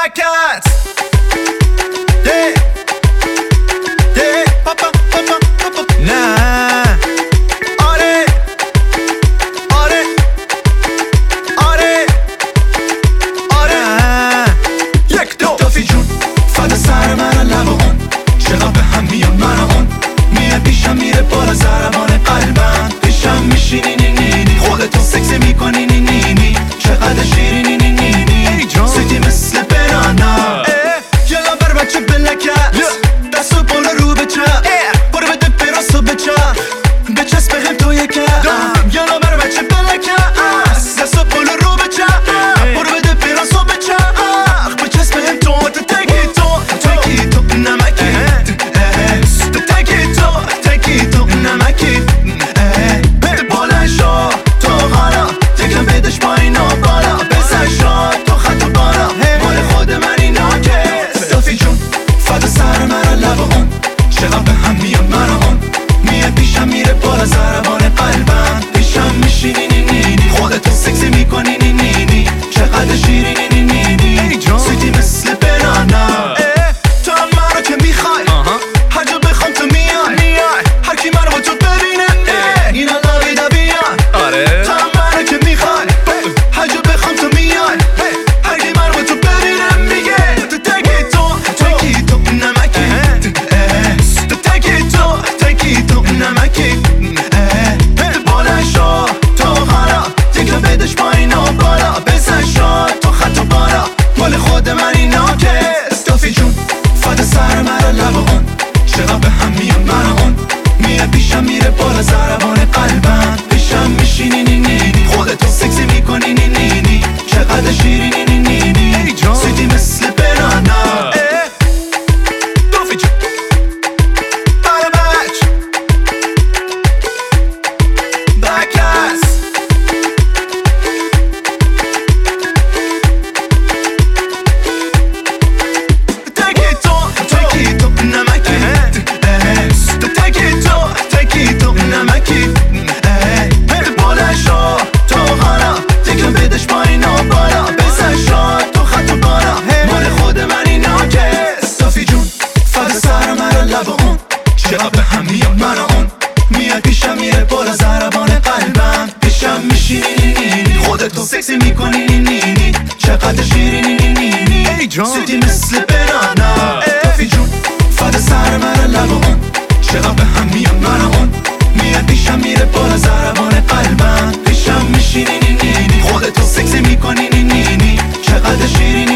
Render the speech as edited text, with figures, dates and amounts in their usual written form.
Cats. Yeah. Yeah. Papa. Nah. آره. یک دو تافی جون فدا سر من لب اون چقدر به هم میان من اون میه پیشم میره بالا ضربان قلبم پیشم میشینی نینی خودتو سکسی میکنی نینی چقدر شیرینی نینی سیدی مثل بنانا یلا بر بچه بلکت دستو بالا رو به چپ برو بده براسو به چپ بچسب به هم تو یکم یلا بر بچه بلکت دستو بالا رو به چپ برو بده براسو به چپ بچسب به هم تو تکی تو نمکی تکی تو نمکی بلند شو تو حالا یکم بدش پایینا بالا بزن شو تو خط و بالا مال خود من اینا که صافی جون فدا سر من لب اون چقدر به هم میان من اون میه پیشم میره بالا ضربان قلبم پیشم میشینی نینی خودتو سکسی میکنی نینی چقدر شیرینی نینی سیدی مثل بنانا تو هم منو که میخوای هر جا بخوام تو میای هر کی منو با تو ببینه اینا لاویدا بیان تو هم منو که میخوای هر جا بخوام تو میای هر کی منو با تو ببینه میگه تو تکی تو نمکی تکی تو نمکی بلند شو تو حالا یکم بدش پایین و بالا بزن شو تو خط و بالا مال خود من اینا که استافی جون فدا سر من لب اون چقدر به هم میان من اون میه پیشم میره بالا ضربان قلبم پیشم میشینی نینی خودتو سکسی میکنی نینی چقدر شیرینی نینی سیدی مثل بنانا استافی جون چقدر به هم میان من اون میاد پیشم میره بالا ضربان قلبم پیشم میشینی نینی خودتو سکسی میکنی نینی چقدر شیرینی نینی سیدی مثل بنانا تافی جون فدا سر من لب اون چقدر به هم میان من اون میاد پیشم میره بالا ضربان قلبم پیشم میشینی نینی خودتو سکسی میکنی نینی چقدر شیرینی